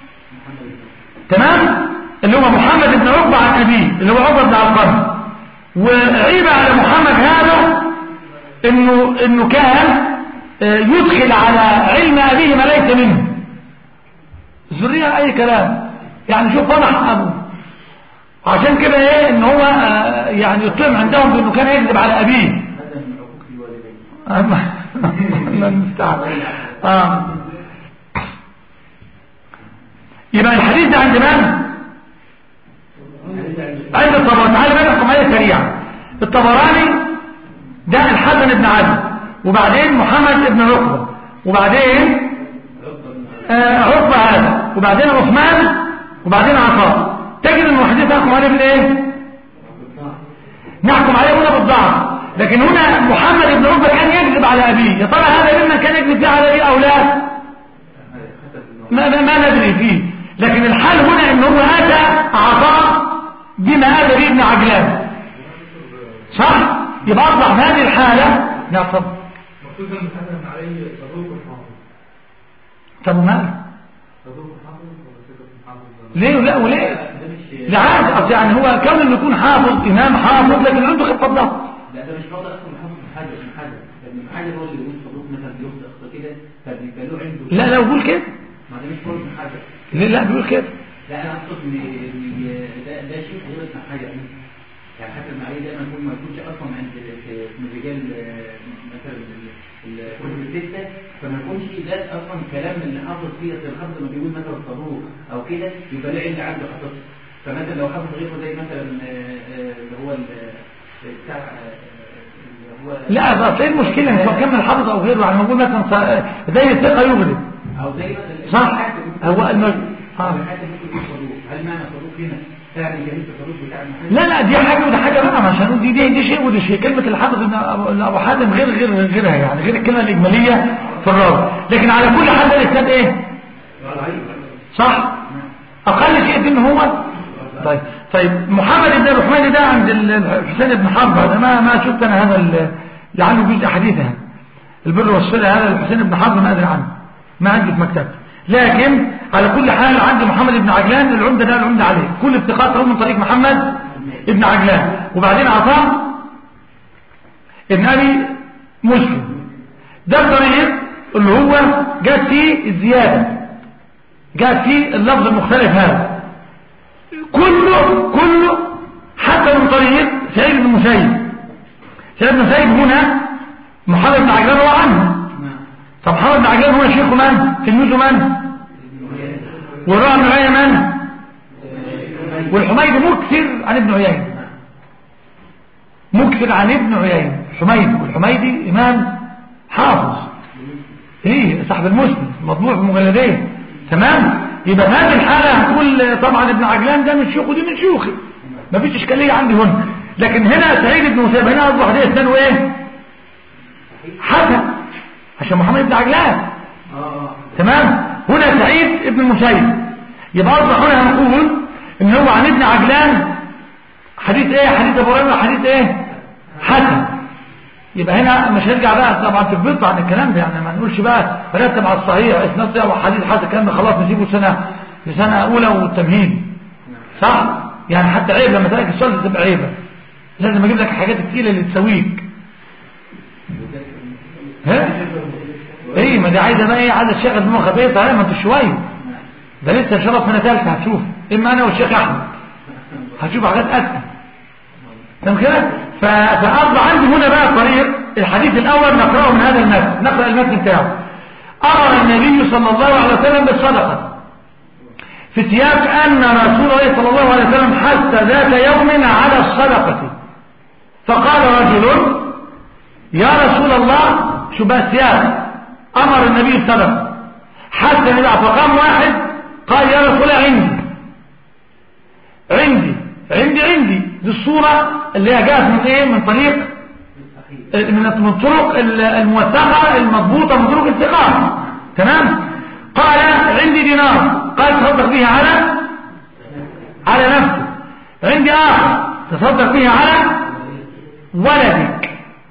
تمام، اللي هو محمد ابن عقبة عن أبيه اللي هو عقبة بن عفان. وعيب على محمد هذا انه كان يدخل على علم أبيه ما ليس منه، ذرية اي كلام يعني. شوف فضح ابوه عشان كده ايه ان هو يعني يتهم عندهم بانه كان يكذب على ابيه. الله المستعان. يبقى الحديث ده عند من؟ عند الطبراني. تعالى بقى معايا سريعا. الطبراني ده الحسن بن علي، وبعدين محمد بن عقبة، وبعدين عقبة هذا، وبعدين عثمان، وبعدين عطاء. تجد ان الحديث نحكم عليه بالايه؟ نحكم عليه هنا بالضعف. لكن هنا محمد بن عقبة كان يكذب على أبيه، يا ترى هذا ممن كان يكذب على أبيه أو لا؟ ما ندري فيه. لكن الحال هنا إن هو أتى عطاء بما أتى به ابن عجلان، صح؟ يبقى أصبح هذه الحالة لا طب مقصود أن حسن عليه صدوق الحافظ. طب مال؟ صدوق الحافظ ولا صدوق الحافظ؟ ليه لا وليه؟ لا عادي يعني هو كون إنه يكون حافظ إمام حافظ لكن عنده خطة ضبط. لا ده مش واضح اصلا محافظ من حاجه من حاجه، لان حاجه هو اللي يقول صدوق مثلا بيخطئ اخطاء كده فبيبقى له عنده. لا بقول كده. ما ده مش واضح من حاجه. ليه لا بيقول كده؟ لا انا اقصد ان ده شيء غير من حاجه يعني حتى المعايير دايما ما يكونش اصلا عند من رجال مثلا الكتب السته، فما يكونش ده اصلا كلام اللي حافظ فيه. الحافظ لما بيقول مثلا صدوق او كده يبقى له علم عنده حافظ. فمثلا لو حافظ غيره زي مثلا اللي هو بتاع لا بس ايه المشكله ان هو كمل حافظ او غيره يعني موجود مثلا زي الثقه يغلب او زي مثلا صح هو هل معنى صدوق هنا يعني جميل الصدوق بتاع المحل؟ لا دي حاجه وده حاجه بقى عشان دي شيء وده شيء. كلمه الحافظ ابن ابو حاتم غيرها يعني غير الكلمه الاجماليه في الراوي. لكن على كل حال الاسناد ايه صح اقل شيء ان هو طيب محمد بن الرحمن ده عند الحسين بن حرب هذا ما شفت انا هذا اللي عنه جزء حديثه البر والصله هذا الحسين بن حرب ما ادري عنه ما عندي في مكتبتي. لكن على كل حال عندي محمد بن عجلان العمده ده العمده عليه كل افتقاط من طريق محمد بن عجلان. وبعدين عطاء ابن ابي مسلم ده الطريق اللي هو جاء فيه الزياده جاء فيه اللفظ المختلف هذا كله حتى من طريق سعيد بن مسيب. سعيد بن مسيب هنا محمد بن عجلان هو عنه. طب محمد بن عجلان هو شيخ من؟ تلميذه من؟ وراء ابن عيينة من؟ والحميدي مكثر عن ابن عيينة مكثر عن ابن عيينة حميدي. والحميدي إمام حافظ ايه صاحب المسلم مطبوع بمجلدين. تمام. يبقى في هذه الحالة هتقول طبعا ابن عجلان ده من شيوخه ودي من شيوخي، مفيش اشكالية عندي هنا. لكن هنا سعيد بن مسيب هنا اصبح ده اسناده ايه؟ حسن عشان محمد بن عجلان. تمام. هنا سعيد بن المسيب، يبقى اصبح هنا هنقول ان هو عن ابن عجلان حديث ايه؟ حديث ابو هريره حديث ايه؟ حسن. يبقى هنا مش هنرجع بقى طبعا تثبت عن الكلام ده، يعني ما نقولش بقى رتب على الصحيح اسناد صحيح وحديث حسن، الكلام ده خلاص نسيبه سنه اولى والتمهيد. صح؟ يعني حتى عيب لما تلاقي السؤال تبقى عيبه، لازم اجيب لك الحاجات الثقيله اللي تسويك. ها؟ ايه ما دي عايزه بقى ايه؟ عايزه الشيخ ابن خبيث عليه ما انت شويه. ده لسه ان شاء الله سنه ثالثه هتشوف، اما انا والشيخ احمد هتشوف حاجات اسهل. تمام كده؟ فاصبح عندي هنا بقى طريق الحديث الاول نقراه من هذا المتن، نقرا المتن بتاعه. امر النبي صلى الله عليه وسلم بالصدقه في سياق ان رسول الله صلى الله عليه وسلم حث ذات يوم على الصدقه، فقال رجل يا رسول الله، شو بقى السياق؟ امر النبي بالصدقه حث النبي، فقام واحد قال يا رسول الله عندي دي الصورة اللي هي جاءت من ايه؟ من طريق من طرق الموثقة المضبوطة من طرق الثقات. تمام. قال عندي دينار، قال تصدق بها على نفسه. عندي آخر تصدق بها على ولدك.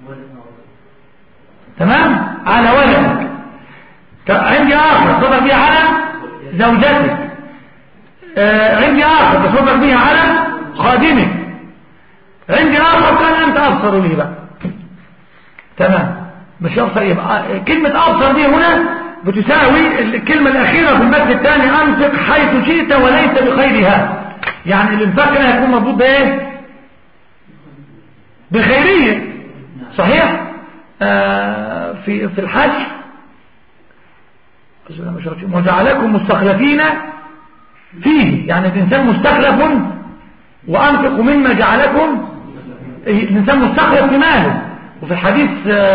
تمام. على ولدك. عندي آخر تصدق بها على زوجتك. عندي آخر تصدق بها على خادمك. عندي آخر كان أنت أبصر لي بقى. تمام. مش أبصر، يبقى كلمة أبصر دي هنا بتساوي الكلمة الأخيرة في المتن الثاني أنفق حيث شئت وليس بخيرها. يعني الانفاق هنا هيكون مربوط بإيه؟ بخيرية. صحيح؟ في الحج وجعلكم مستخلفين فيه، يعني الإنسان مستخلف وأنفقوا مما جعلكم، الإنسان مستخلف في ماله. وفي الحديث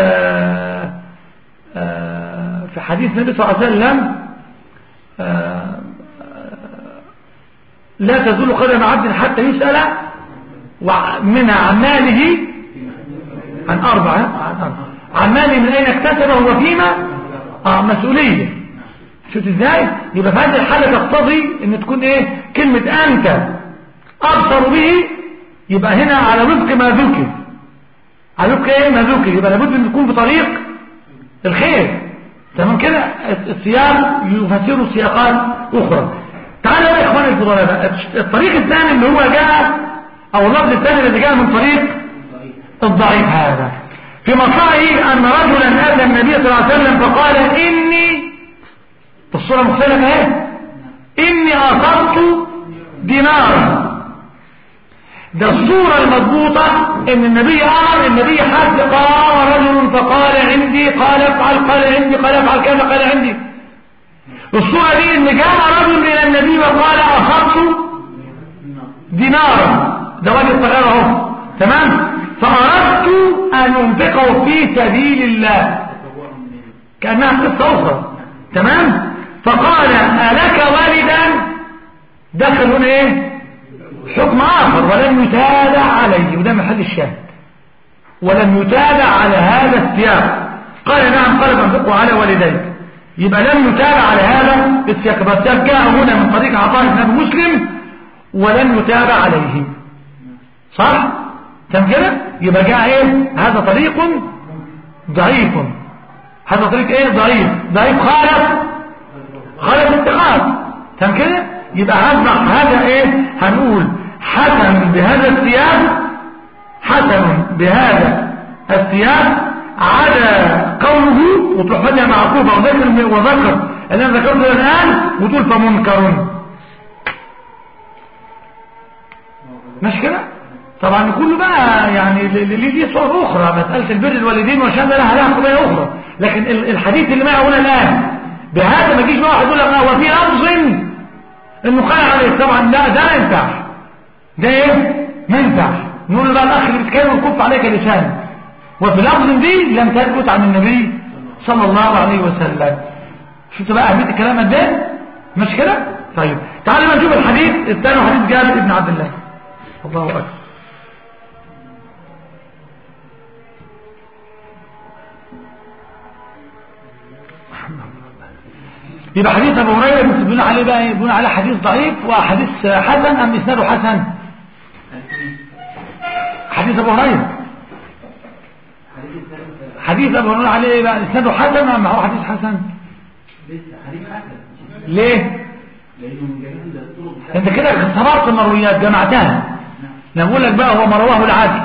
في حديث النبي صلى الله عليه وسلم لا تزول قدم عبد حتى يسأل من عن ماله عن أربعة، عن ماله من أين اكتسبه وفيما مسؤولية. شفت ازاي؟ يبقى في هذه الحالة تقتضي ان تكون ايه؟ كلمة انت ابصر به، يبقى هنا على وفق ما ذكر، على وفق ايه؟ ما ذكر، يبقى لابد ان تكون بطريق الخير. تمام كده؟ السياق يفسر سياقات اخرى. تعالوا يا اخواني الفضلاء بقى، الطريق الثاني اللي هو جاء، او اللفظ الثاني اللي جاء من طريق الضعيف هذا، في مصائب ان رجلا اتى النبي صلى الله عليه وسلم فقال اني، الصورة مختلفة اهي، اني اصبت دينارا. ده الصورة المضبوطة ان النبي امر، النبي حد قام رجل فقال عندي، قال افعل، قال عندي، قال افعل كذا، قال عندي. الصورة دي ان جاء رجل الى النبي وقال اصبت دينارا، ده راجل صغير اهو. تمام. فاردت ان انفقه في سبيل الله، كأنها قصة اخرى. تمام. فقال ألك والدا؟ دخل هنا ايه؟ حكم آخر، ولم يتابع عليه، وده محل الشاهد، ولم يتابع على هذا السياق. قال نعم، قال فانفقوا على والديك، يبقى لم يتابع على هذا السياق، بس جاء هنا من طريق عطاء بن أبي مسلم ولم يتابع عليه. صح؟ تم كده؟ يبقى جاء ايه؟ هذا طريق ضعيف، هذا طريق ايه؟ ضعيف خالف اتخاذ. تم كده؟ يبقى هذا ايه؟ هنقول حسن بهذا السياق، حسن بهذا السياق على قوله، وتروح فجأة معقوبة وذكر اللي انا ذكرته الان وتقول فمنكر. مش كده؟ طبعا كله بقى يعني دي صور اخرى، مسألة البر الوالدين وشان لها قضية اخرى. لكن الحديث اللي معه هنا الان بهذا ما يجيش واحد يقول لك هو في لفظ انه قال عليه. طبعا لا، ده ما ينفعش، ده ايه؟ ما ينفعش. نقول بقى الاخ اللي بيتكلم وكف عليك لسانه، وفي لفظ دي لم تثبت عن النبي صلى الله عليه وسلم. شفت بقى أهمية الكلام ده؟ مش كده؟ طيب تعالوا بقى نشوف الحديث الثاني، حديث جابر بن عبد الله. الله أكبر. يبقى حديث ابو هريره بنقول عليه بقى ايه؟ بنقول عليه حديث ضعيف وحديث حسن ام اسناده حسن؟ حديث ابو هريره حديث ابو هريره عليه ايه بقى؟ اسناده حسن ام هو حديث حسن؟ ليه؟ انت كده اختبرت المرويات جمعتها. انا بقول لك بقى هو ما رواه العادي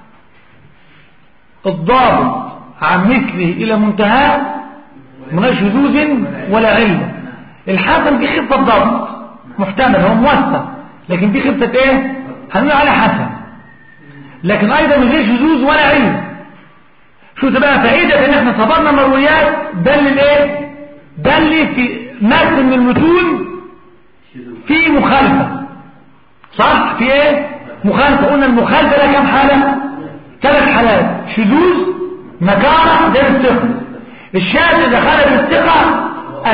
الضابط عن مثله الى منتهى من غير شذوذ ولا علة. الحسن في خفة ضبط محتمل، هو موثق لكن في خفة ايه؟ هنقول عليه حسن، لكن ايضا من غير شذوذ ولا علة. شو بقى فائدة ان احنا صبرنا مرويات دل ايه؟ دل في متن من المتون في مخالفة، صح؟ في ايه؟ مخالفة. قلنا المخالفة لها كم حالة؟ 3 حالات: شذوذ، نكارة، ده الثقة. الشاذ إذا خالف الثقة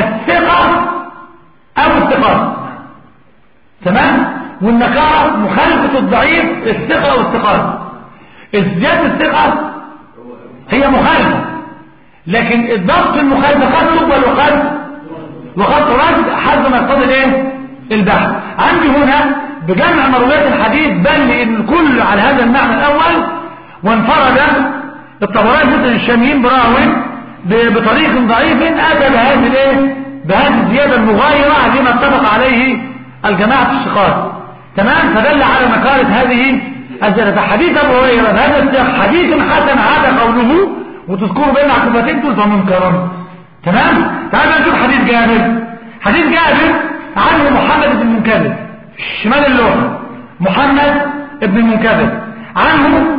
أو الثقات، تمام؟ والنكارة مخالفة الضعيف الثقة أو الثقات. الزيادة الثقة هي مخالفة، لكن الضبط المخالفة قد تقبل وقد ترد حسب ما يقتضي الايه؟ البحث. عندي هنا بجمع مرويات الحديث بل ان الكل على هذا المعنى الاول، وانفرد الطبراني مثل الشاميين براوي بطريق ضعيف اتى بهذه الايه؟ بهذه الزياده المغايره لما اتفق عليه الجماعه الثقات، تمام؟ فدل على نكاره هذه الزياده. فحديث ابو هريره هذا السياق حديث حسن عاد قوله وتذكروا بين عقوبتين تلك منكرا، تمام؟ تعالوا نشوف حديث جابر. حديث جابر عنه محمد بن المنكدر، شمال اللوحه محمد بن المنكدر، عنه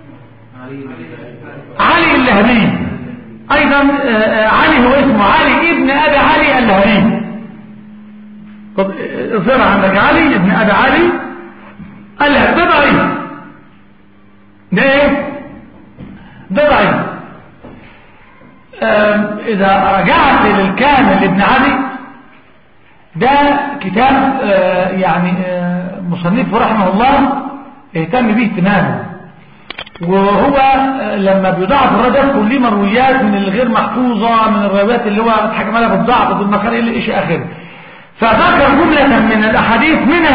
علي اللهبي ايضا. علي هو اسمه علي ابن ابي علي اللهبي. طب اصبر عندك علي ابن ابي علي اللهبي، ده ضعيف. ده ايه؟ ده ضعيف. اذا رجعت للكامل ابن علي، ده كتاب يعني مصنفه رحمه الله اهتم به اهتماما، وهو لما بيضعف الرجل يذكر ليه مرويات من الغير محفوظة، من الروايات اللي هو اتحكم عليها بالضعف وبالمكان الى شيء اخره. فذكر جملة من الاحاديث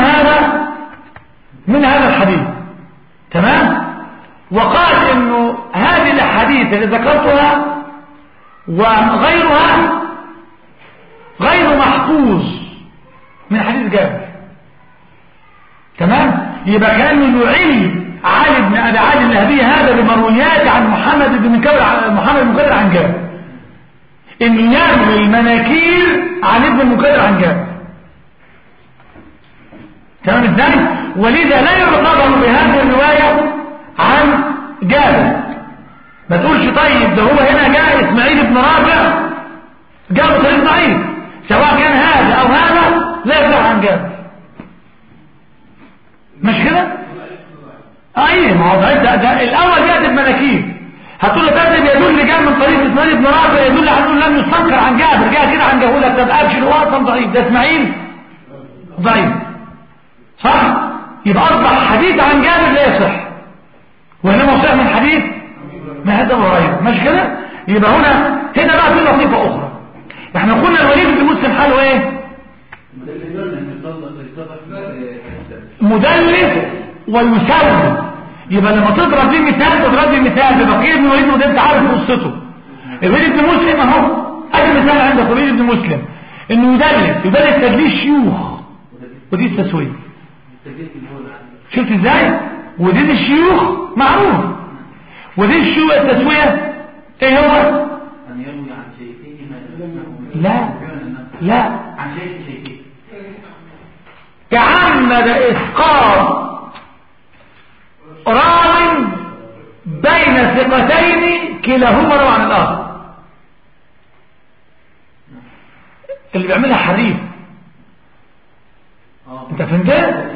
من هذا الحديث، تمام؟ وقال انه هذه الاحاديث اللي ذكرتها وغيرها غير محفوظ من حديث جابر، تمام؟ يبقى كأنه يعيد علي بن أبي علي اللهبي هذا بمرويات عن محمد بن المنكدر عن جابر، إن يروي المناكير عن ابن المنكدر عن جابر، تمام ازاي؟ ولذا لا يعتبر بهذه الرواية عن جابر. ما تقولش طيب ده هو هنا جاء اسماعيل بن رافع جابر طريق ضعيف، سواء كان هذا أو هذا لا يصح عن جابر، مش كده؟ ايه ما هو ده الاول جاءت المناكير، هتقول له كذب يدل جاء من طريق اسماعيل بن رافع يدل على انه لم يستنكر عن جابر، جاء كده عن جابر. لك ده ابشر هو اصلا ضعيف، ده اسماعيل ضعيف، صح؟ يبقى اصبح حديث عن جابر لا يصح، وانما صح من حديث ما هذا ابو هريره، مش كده؟ يبقى هنا بقى في لطيفه اخرى. احنا قلنا الوليد بن مسلم حاله ايه؟ مدلس ويسوي. يبقى لما تضرب لي مثال تضرب لي مثال ببقيه بن وليد، وده انت عارف قصته. الوليد بن مسلم اهو ادي مثال عندك الوليد بن مسلم انه يدلس تدليس شيوخ، ودي التسويه. شفت ازاي؟ ودي الشيوخ معروف، ودي الشيوخ التسويه ايه هو؟ ان يروي عن شيخه لا عن شيخه تعمد اسقاط راو بين ثقتين كلاهما روى عن الاخر. اللي بيعملها حريف، انت فهمت؟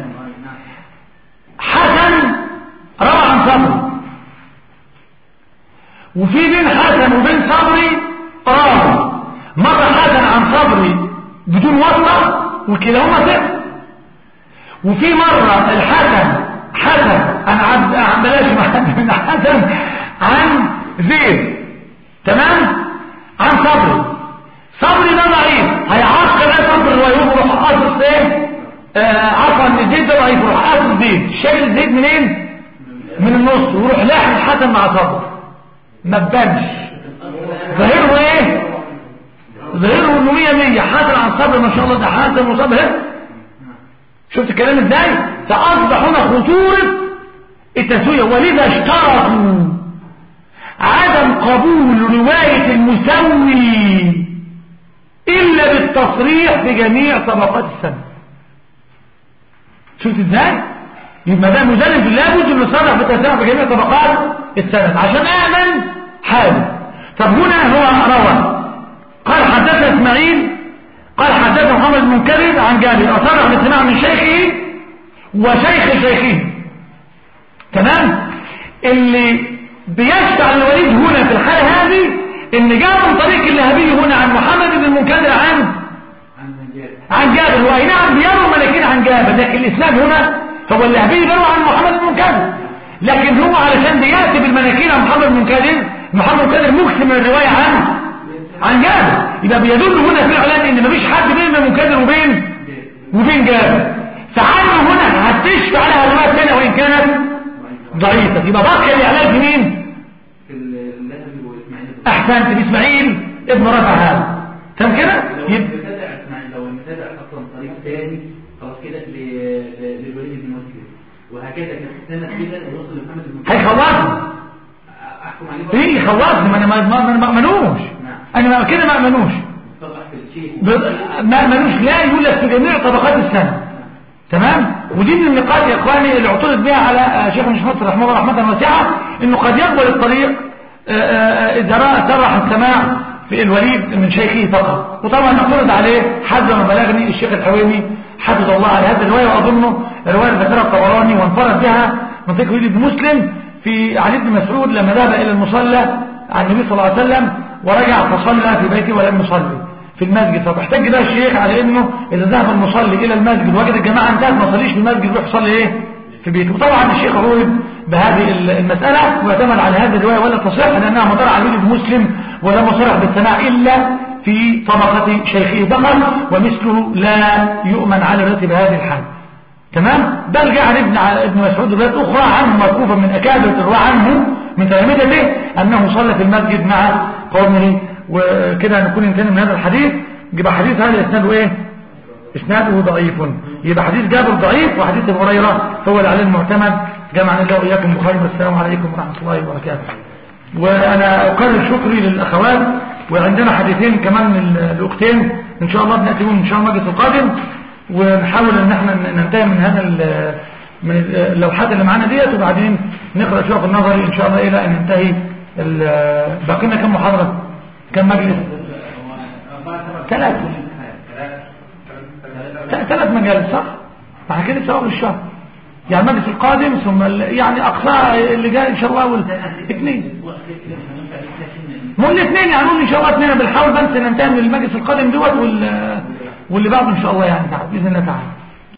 حسن روى عن صبري، وفي بين حسن وبين صبري راوي مرة حسن عن صبري بدون واسطة وكلاهما ثقة، وفي مرة الحسن عن بلاش من حسن عن زيد، تمام، عن صبري ده ضعيف، هيعقل ايه صبري ويروح قاصص ايه عفوا ان زيد ده ضعيف، يروح قاصص زيد، شايل زيد منين؟ من النص، ويروح لاحق الحسن مع صبري، ما تبانش ظاهره ايه؟ ظاهره انه 100 حسن عن صبري ما شاء الله، ده حسن وصبري. شفت الكلام ازاي؟ فاصبح هنا خطورة التسوية، ولذا اشترطوا عدم قبول رواية المسوي الا بالتصريح بجميع طبقات السند. شفت ازاي؟ يبقى ده مدلل لابد انه يصرح بالتصريح بجميع طبقات السند عشان اعمل حاله. طب هنا هو روى قال حدثنا اسماعيل قال حدثنا محمد بن منكدر عن جابر، اصرح بالسماع من شيخه وشيخ شيخه، تمام. اللي بيشفع الوليد هنا في الحالة هذه ان جاء من طريق اللهبي هنا عن محمد بن منكدر عن جابر، واي نعم بيروا الملكين عن جابر، لكن الاسناد هنا هو اللهبي بيروا عن محمد بن منكدر، لكن هو علشان بياتي بالملكين عن محمد بن منكدر، محمد بن منكدر مكثر من الرواية عن جابر، يبقى بيدل هنا فعلا ان مفيش حد بين منكدر وبين جابر، فعنه هنا هتشفع عليها الرواية الثانية وان كانت ضعيفة، يبقى بقي الاعلان في مين؟ احسنت، باسماعيل ابن رفع هذا، تمام كده؟ لو المتابع اصلا طريق ثاني خلاص كده للوليد بن مسلم، وهكذا كانت السنه كده وصل لمحمد بن هيخلصني احكم عليه ايه يخلصني؟ ما انا ما امنوش، انا كده ما امنوش، ما امنوش، لا يقول لك في جميع طبقات السنه، تمام. ودي من النقاط يا اخواني اللي اعترض بها على شيخ مش نصر رحمه الله رحمه واسعه، انه قد يقبل الطريق اذا صرح السماع في الوليد من شيخه فقط، وطبعا نعترض عليه حسب ما بلغني الشيخ الحويني حفظه الله على هذه الروايه، واظنه الروايه ذكرها الطبراني وانفرد بها من طريق الوليد بن مسلم في علي بن مسعود لما ذهب الى المصلى عن النبي صلى الله عليه وسلم ورجع فصلى في بيته ولم يصلي في المسجد، فاحتج بقى الشيخ على انه اذا ذهب المصلي الى المسجد وجد الجماعه انتهت ما صليش في المسجد يروح يصلي ايه في بيته. وطبعا الشيخ عرض بهذه المساله واعتمد على هذه الروايه ولا تصح لانها مدار على الوليد بن مسلم ولم يصرح بالسماع الا في طبقه شيخه فقط، ومثله لا يؤمن على روايته بهذه الحال، تمام. بل جاء عن ابن مسعود روايات اخرى عنه موقوفه من اكابر الرواه عنه من تلامذته انه صلى في المسجد مع قومه. وكده نكون انتهينا من هذا الحديث. يبقى حديث هذا اسناده ايه؟ اسناده ضعيف، يبقى حديث جابر ضعيف وحديث ابو هريره هو العلي المعتمد. جمعنا الله واياكم بخير، والسلام عليكم ورحمه الله وبركاته. وانا اكرر شكري للاخوات، وعندنا حديثين كمان الاختين ان شاء الله بناتيهم ان شاء الله المجلس القادم، ونحاول ان احنا ننتهي من هذا من اللوحات اللي معانا ديت، وبعدين نقرا شويه في النظري ان شاء الله الى ان ننتهي. باقي لنا كم محاضره؟ كم مجلس؟ 3 مجالس صح؟ مع كده في اول الشهر يعني المجلس القادم ثم يعني اقصى اللي جاي ان شاء الله 2 مو الاثنين يعني نقول ان شاء الله 2 بنحاول بس ننتهي من المجلس القادم دوت واللي بعده ان شاء الله يعني تعالى باذن الله تعالى.